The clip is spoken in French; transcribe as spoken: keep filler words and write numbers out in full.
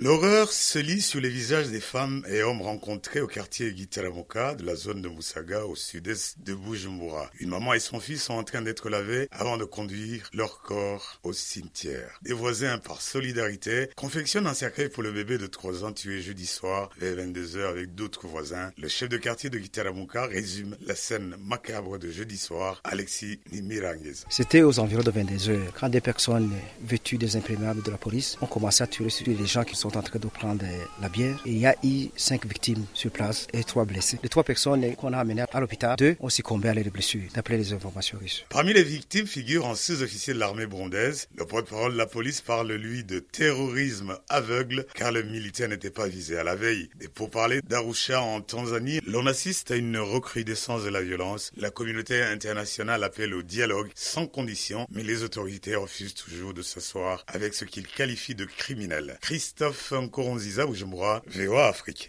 L'horreur se lit sur les visages des femmes et hommes rencontrés au quartier Gitaramuka de la zone de Musaga au sud-est de Bujumbura. Une maman et son fils sont en train d'être lavés avant de conduire leur corps au cimetière. Des voisins, par solidarité, confectionnent un cercueil pour le bébé de trois ans tué jeudi soir vers vingt-deux heures avec d'autres voisins. Le chef de quartier de Gitaramuka résume la scène macabre de jeudi soir, Alexis Nimiranguez. C'était aux environs de vingt-deux heures quand des personnes vêtues des imperméables de la police ont commencé à tuer surtout les gens qui sont en train de prendre la bière. Et il y a eu cinq victimes sur place et trois blessés. Les trois personnes qu'on a amenées à l'hôpital, deux ont succombé à leurs blessures, d'après les informations reçues. Parmi les victimes figurent un sous-officier de l'armée burundaise. Le porte-parole de la police parle, lui, de terrorisme aveugle, car le militaire n'était pas visé. À la veille des pourparlers d'Arusha en Tanzanie, l'on assiste à une recrudescence de la violence. La communauté internationale appelle au dialogue sans condition, mais les autorités refusent toujours de s'asseoir avec ce qu'ils qualifient de criminels. Christophe Nkurunziza, Bujumbura, V O A Afrique.